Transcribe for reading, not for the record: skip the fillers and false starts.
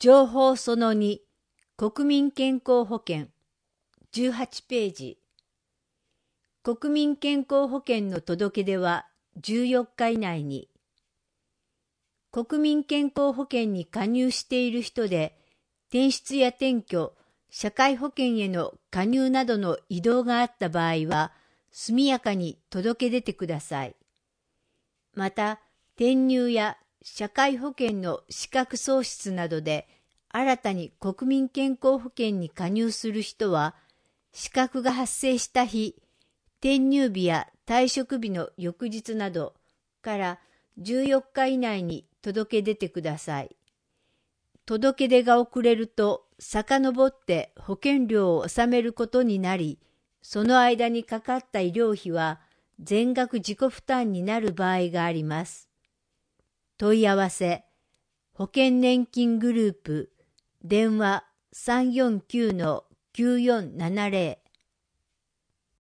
情報その2、国民健康保険、18ページ。国民健康保険の届け出は14日以内に。国民健康保険に加入している人で、転出や転居、社会保険への加入などの異動があった場合は、速やかに届け出てください。また、転入や社会保険の資格喪失などで、新たに国民健康保険に加入する人は、資格が発生した日、転入日や退職日の翌日などから14日以内に届け出てください。届け出が遅れると、遡って保険料を納めることになり、その間にかかった医療費は全額自己負担になる場合があります。問い合わせ、保険年金グループ、電話349-9470